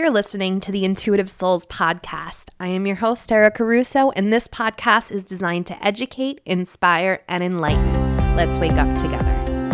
You're listening to the Intuitive Souls podcast. I am your host, Erica Russo, and this podcast is designed to educate, inspire, and enlighten. Let's wake up together.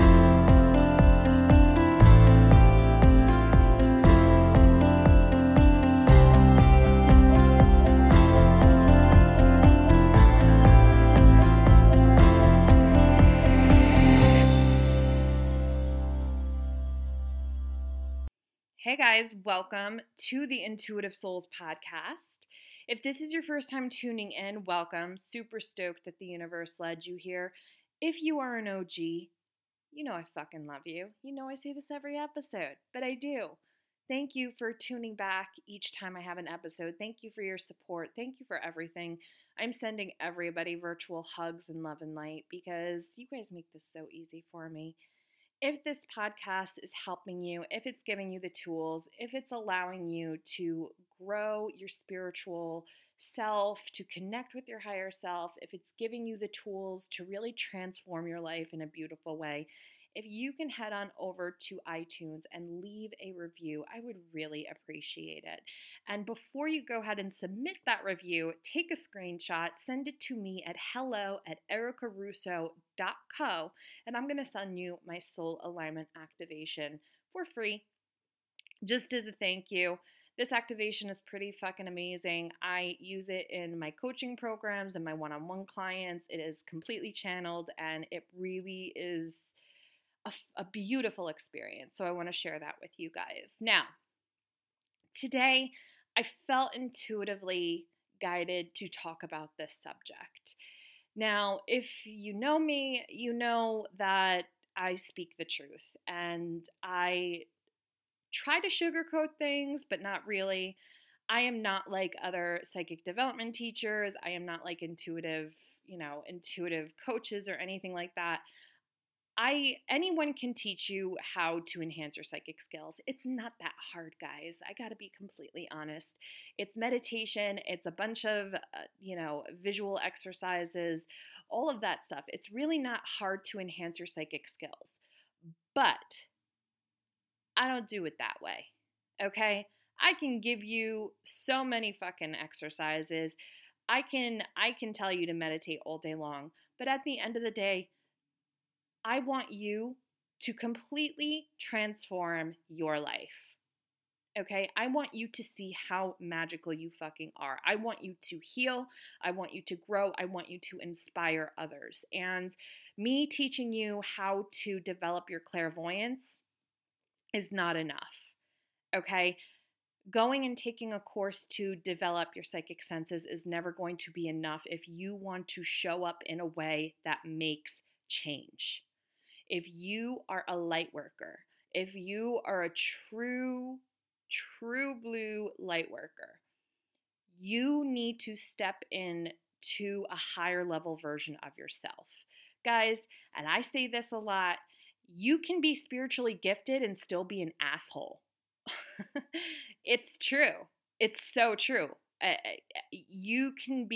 Hey guys, welcome to the Intuitive Souls podcast. If this is your first time tuning in, welcome. Super stoked that the universe led you here. If you are an OG, you know I fucking love you. You know I say this every episode, but I do. Thank you for tuning back each time I have an episode. Thank you for your support. Thank you for everything. I'm sending everybody virtual hugs and love and light because you guys make this so easy for me. If this podcast is helping you, if it's giving you the tools, if it's allowing you to grow your spiritual self, to connect with your higher self, if it's giving you the tools to really transform your life in a beautiful way, if you can head on over to iTunes and leave a review, I would really appreciate it. And before you go ahead and submit that review, take a screenshot, send it to me at hello@ericarusso.co, and I'm going to send you my soul alignment activation for free, just as a thank you. This activation is pretty fucking amazing. I use it in my coaching programs and my one-on-one clients. It is completely channeled, and it really is a beautiful experience. So I want to share that with you guys. Now, today I felt intuitively guided to talk about this subject. Now, if you know me, you know that I speak the truth and I try to sugarcoat things, but not really. I am not like other psychic development teachers. I am not like intuitive coaches or anything like that. Anyone can teach you how to enhance your psychic skills. It's not that hard, guys. I got to be completely honest. It's meditation. It's a bunch of, visual exercises, all of that stuff. It's really not hard to enhance your psychic skills. But I don't do it that way, okay? I can give you so many fucking exercises. I can tell you to meditate all day long. But at the end of the day, I want you to completely transform your life, okay? I want you to see how magical you fucking are. I want you to heal. I want you to grow. I want you to inspire others. And me teaching you how to develop your clairvoyance is not enough, okay? Going and taking a course to develop your psychic senses is never going to be enough if you want to show up in a way that makes change. If you are a light worker, if you are a true blue light worker, you need to step in to a higher level version of yourself. Guys, and I say this a lot, you can be spiritually gifted and still be an asshole. It's true. It's so true. You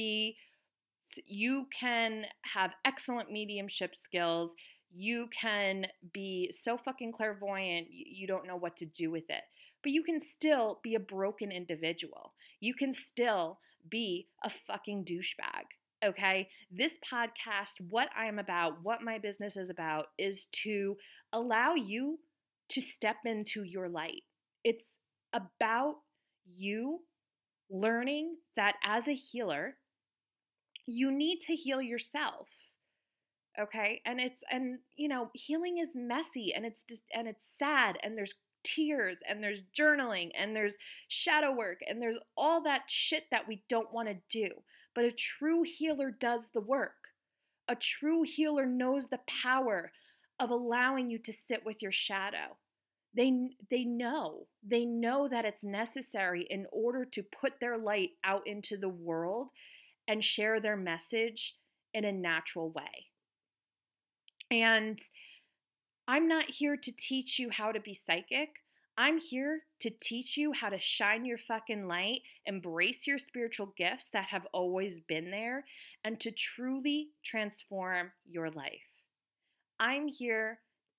can have excellent mediumship skills. You can be so fucking clairvoyant, you don't know what to do with it. But you can still be a broken individual. You can still be a fucking douchebag, okay? This podcast, what I'm about, what my business is about, is to allow you to step into your light. It's about you learning that as a healer, you need to heal yourself. Okay? And healing is messy and it's sad and there's tears and there's journaling and there's shadow work and there's all that shit that we don't want to do. But a true healer does the work. A true healer knows the power of allowing you to sit with your shadow. They know that it's necessary in order to put their light out into the world and share their message in a natural way. And I'm not here to teach you how to be psychic. I'm here to teach you how to shine your fucking light, embrace your spiritual gifts that have always been there, and to truly transform your life. I'm here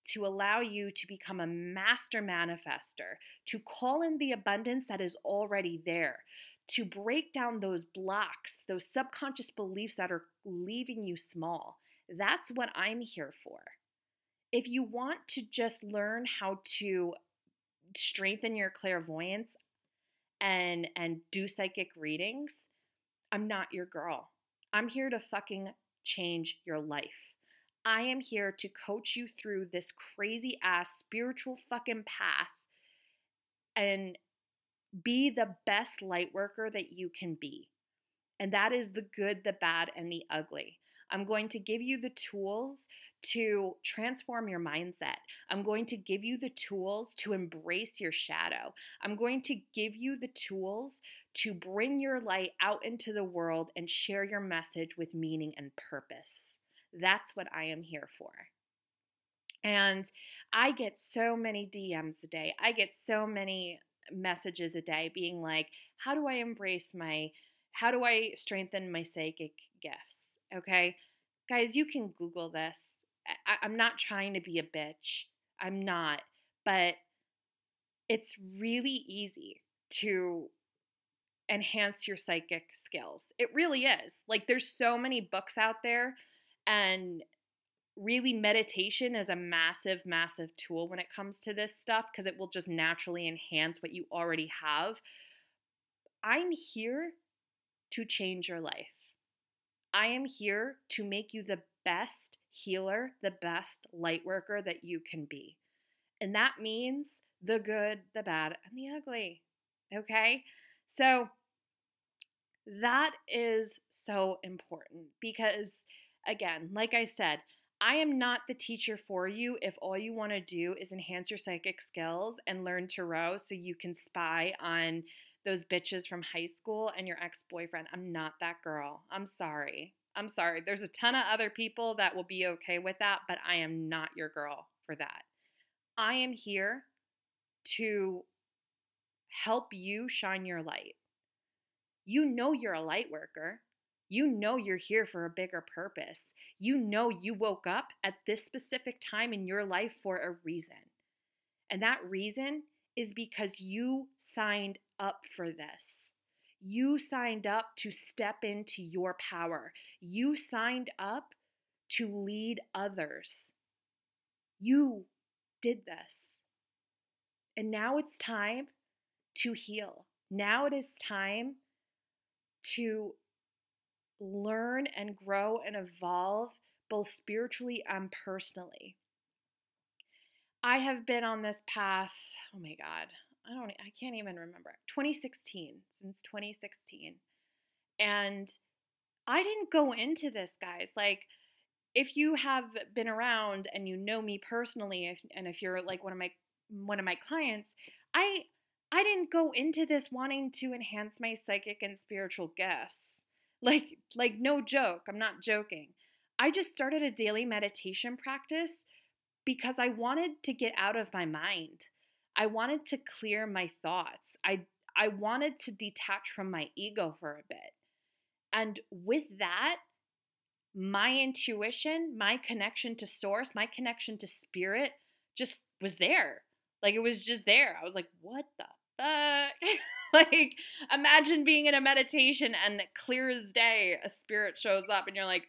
to allow you to become a master manifester, to call in the abundance that is already there, to break down those blocks, those subconscious beliefs that are leaving you small. That's what I'm here for. If you want to just learn how to strengthen your clairvoyance and do psychic readings, I'm not your girl. I'm here to fucking change your life. I am here to coach you through this crazy ass spiritual fucking path and be the best light worker that you can be. And that is the good, the bad, and the ugly. I'm going to give you the tools to transform your mindset. I'm going to give you the tools to embrace your shadow. I'm going to give you the tools to bring your light out into the world and share your message with meaning and purpose. That's what I am here for. And I get so many DMs a day. I get so many messages a day being like, how do I strengthen my psychic gifts? Okay. Guys, you can Google this. I'm not trying to be a bitch. I'm not. But it's really easy to enhance your psychic skills. It really is. Like, there's so many books out there, and really meditation is a massive, massive tool when it comes to this stuff because it will just naturally enhance what you already have. I'm here to change your life. I am here to make you the best healer, the best light worker that you can be. And that means the good, the bad, and the ugly. Okay? So that is so important because, again, like I said, I am not the teacher for you if all you want to do is enhance your psychic skills and learn tarot so you can spy on those bitches from high school and your ex-boyfriend. I'm not that girl. I'm sorry. There's a ton of other people that will be okay with that, but I am not your girl for that. I am here to help you shine your light. You know you're a light worker. You know you're here for a bigger purpose. You know you woke up at this specific time in your life for a reason. And that reason is because you signed up for this. You signed up to step into your power. You signed up to lead others. You did this. And now it's time to heal. Now it is time to learn and grow and evolve both spiritually and personally. I have been on this path, oh my God, I can't even remember. 2016, since 2016. And I didn't go into this, guys. Like, if you have been around and you know me personally, and if you're like one of my clients, I didn't go into this wanting to enhance my psychic and spiritual gifts. Like no joke. I'm not joking. I just started a daily meditation practice because I wanted to get out of my mind. I wanted to clear my thoughts. I wanted to detach from my ego for a bit. And with that, my intuition, my connection to source, my connection to spirit just was there. Like, it was just there. I was like, what the fuck? Like, imagine being in a meditation and clear as day, a spirit shows up and you're like,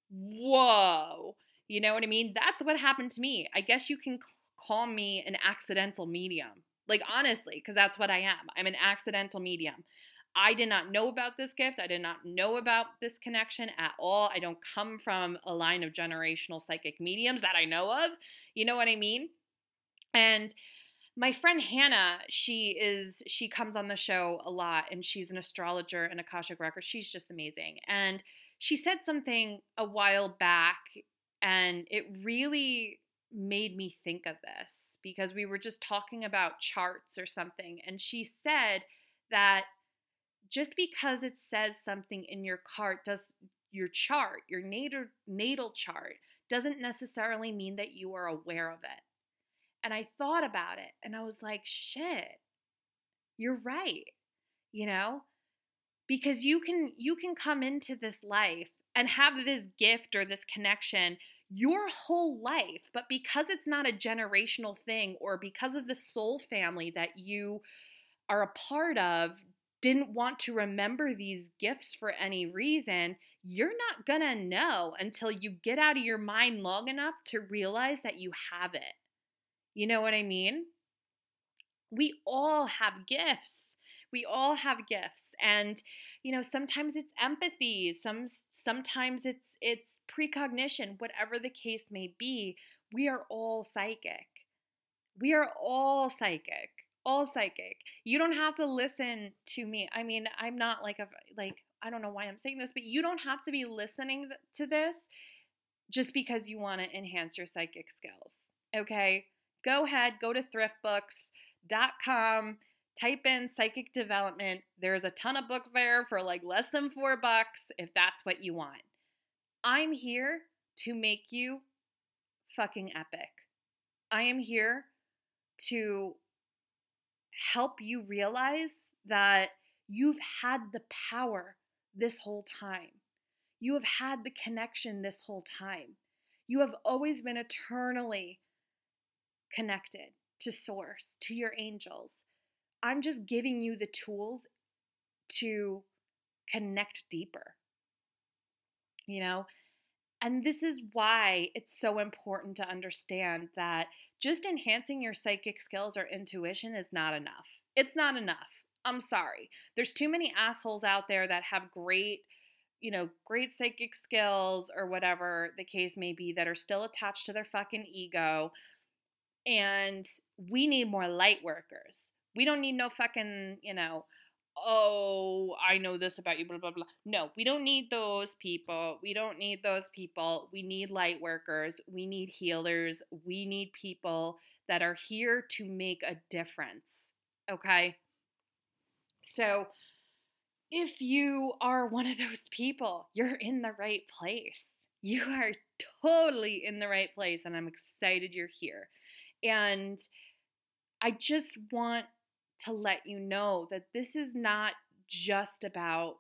whoa. You know what I mean? That's what happened to me. I guess you can call me an accidental medium. Like, honestly, because that's what I am. I'm an accidental medium. I did not know about this gift. I did not know about this connection at all. I don't come from a line of generational psychic mediums that I know of. You know what I mean? And my friend Hannah, she comes on the show a lot, and she's an astrologer and Akashic Record. She's just amazing. And she said something a while back, and it really made me think of this because we were just talking about charts or something. And she said that just because it says something in your your natal chart, doesn't necessarily mean that you are aware of it. And I thought about it and I was like, shit, you're right. You know, because you can come into this life and have this gift or this connection. your whole life. But because it's not a generational thing, or because of the soul family that you are a part of didn't want to remember these gifts for any reason, you're not gonna know until you get out of your mind long enough to realize that you have it. You know what I mean? We all have gifts. We all have gifts. And sometimes it's empathy, sometimes it's precognition, whatever the case may be. We are all psychic. We are all psychic. All psychic. You don't have to listen to me. I mean, I'm not like I don't know why I'm saying this, but you don't have to be listening to this just because you want to enhance your psychic skills. Okay? Go ahead, go to thriftbooks.com, type in psychic development. There's a ton of books there for like less than $4 if that's what you want. I'm here to make you fucking epic. I am here to help you realize that you've had the power this whole time. You have had the connection this whole time. You have always been eternally connected to Source, to your angels. I'm just giving you the tools to connect deeper, And this is why it's so important to understand that just enhancing your psychic skills or intuition is not enough. It's not enough. I'm sorry. There's too many assholes out there that have great psychic skills or whatever the case may be that are still attached to their fucking ego. And we need more light workers. We don't need no fucking, oh, I know this about you, blah, blah, blah. No, we don't need those people. We don't need those people. We need light workers. We need healers. We need people that are here to make a difference. Okay? So if you are one of those people, you're in the right place. You are totally in the right place, and I'm excited you're here. And I just want to let you know that this isn't just about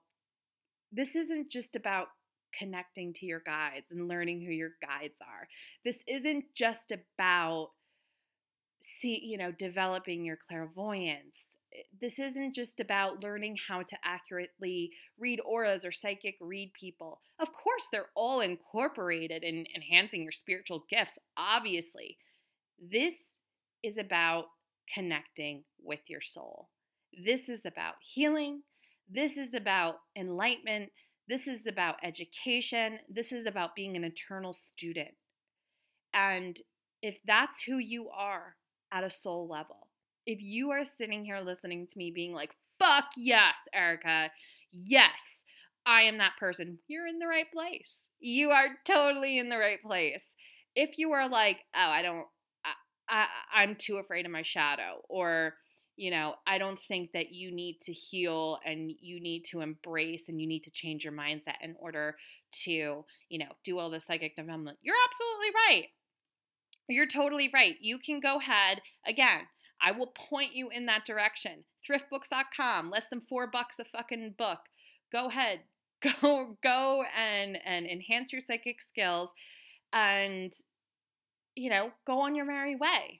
connecting to your guides and learning who your guides are. This isn't just about developing your clairvoyance. This isn't just about learning how to accurately read auras or psychic read people. Of course, they're all incorporated in enhancing your spiritual gifts, obviously. This is about connecting with your soul. This is about healing. This is about enlightenment. This is about education. This is about being an eternal student. And if that's who you are at a soul level, if you are sitting here listening to me being like, fuck yes, Erica, yes, I am that person, you're in the right place. You are totally in the right place. If you are like, oh, I'm too afraid of my shadow, or, I don't think that you need to heal and you need to embrace and you need to change your mindset in order to, do all this psychic development. You're absolutely right. You're totally right. You can go ahead. Again, I will point you in that direction. Thriftbooks.com, less than $4 a fucking book. Go ahead. Go and enhance your psychic skills and go on your merry way.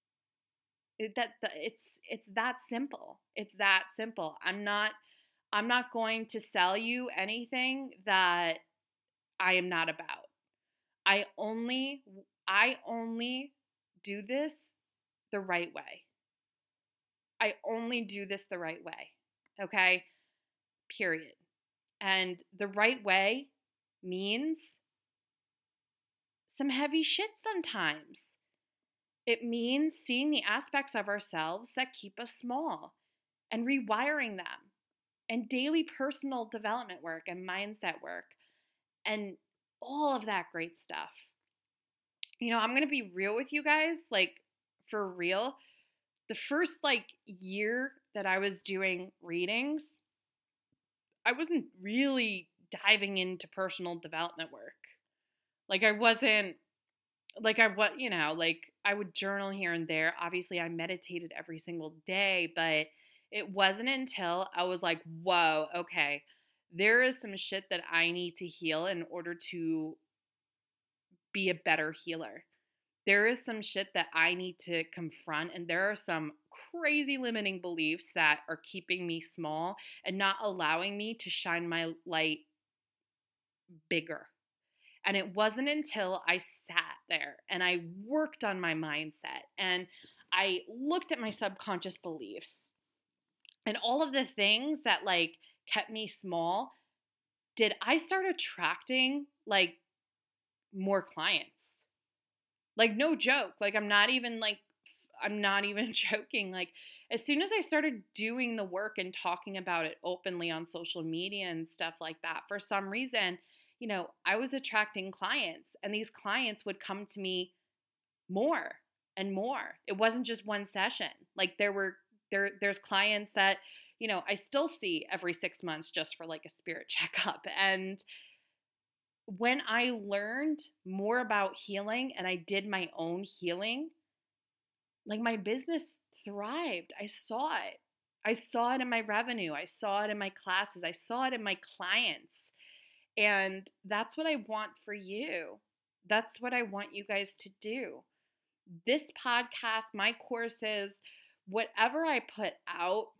It's that simple. It's that simple. I'm not going to sell you anything that I am not about. I only do this the right way. I only do this the right way. Okay? Period. And the right way means some heavy shit sometimes. It means seeing the aspects of ourselves that keep us small and rewiring them, and daily personal development work and mindset work and all of that great stuff. I'm going to be real with you guys, like for real. The first year that I was doing readings, I wasn't really diving into personal development work. I would journal here and there. Obviously, I meditated every single day, but it wasn't until I was like, whoa, okay, there is some shit that I need to heal in order to be a better healer. There is some shit that I need to confront, and there are some crazy limiting beliefs that are keeping me small and not allowing me to shine my light bigger. And it wasn't until I sat there and I worked on my mindset and I looked at my subconscious beliefs and all of the things that like kept me small, did I start attracting like more clients. Like no joke. Like I'm not even joking. Like as soon as I started doing the work and talking about it openly on social media and stuff like that, for some reason, I was attracting clients and these clients would come to me more and more. It wasn't just one session. Like there's clients that, I still see every 6 months just for like a spirit checkup. And when I learned more about healing and I did my own healing, like my business thrived. I saw it. I saw it in my revenue. I saw it in my classes. I saw it in my clients. And that's what I want for you. That's what I want you guys to do. This podcast, my courses, whatever I put out,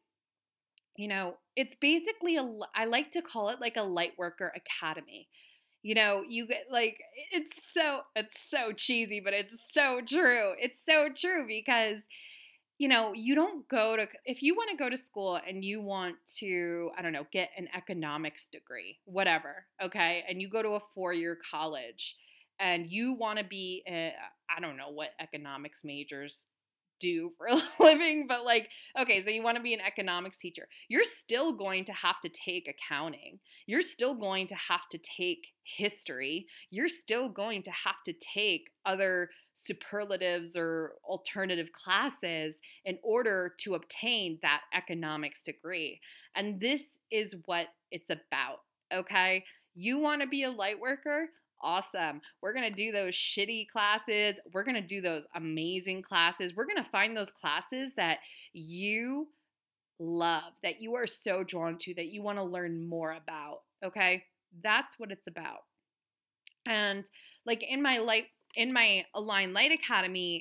it's basically I like to call it like a Lightworker Academy. You get like it's so cheesy, but it's so true. It's so true because you don't go to if you want to go to school and you want to, I don't know, get an economics degree, whatever, okay? And you go to a 4-year college and you want to be I don't know what economics majors do for a living, but like, okay, so you want to be an economics teacher. You're still going to have to take accounting. You're still going to have to take history. You're still going to have to take other superlatives or alternative classes in order to obtain that economics degree. And this is what it's about, okay? You want to be a light worker? Awesome. We're going to do those shitty classes. We're going to do those amazing classes. We're going to find those classes that you love, that you are so drawn to, that you want to learn more about. Okay? That's what it's about. And like in my Align Light Academy,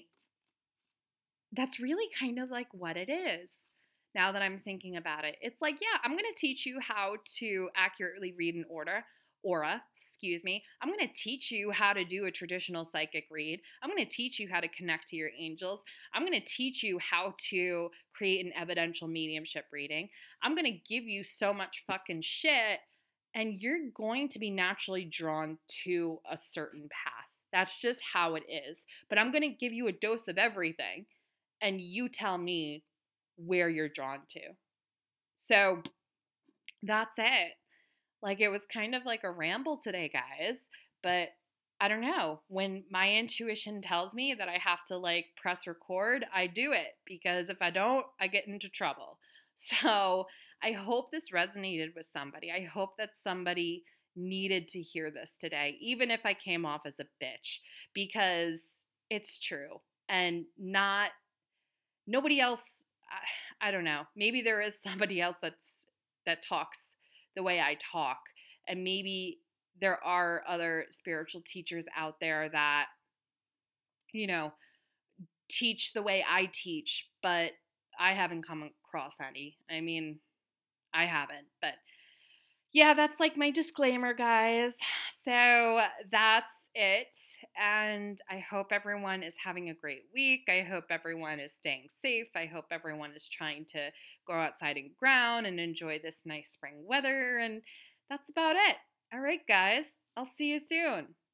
that's really kind of like what it is. Now that I'm thinking about it, it's like, yeah, I'm going to teach you how to accurately read an aura, excuse me. I'm going to teach you how to do a traditional psychic read. I'm going to teach you how to connect to your angels. I'm going to teach you how to create an evidential mediumship reading. I'm going to give you so much fucking shit, and you're going to be naturally drawn to a certain path. That's just how it is. But I'm going to give you a dose of everything, and you tell me where you're drawn to. So that's it. Like it was kind of like a ramble today, guys, but I don't know. When my intuition tells me that I have to like press record, I do it because if I don't, I get into trouble. So I hope this resonated with somebody. I hope that somebody needed to hear this today, even if I came off as a bitch, because it's true and nobody else. I don't know. Maybe there is somebody else that talks the way I talk. And maybe there are other spiritual teachers out there that, teach the way I teach, but I haven't come across any. I mean, I haven't, but yeah, that's like my disclaimer, guys. So that's it. And I hope everyone is having a great week. I hope everyone is staying safe. I hope everyone is trying to go outside and ground and enjoy this nice spring weather. And that's about it. All right, guys. I'll see you soon.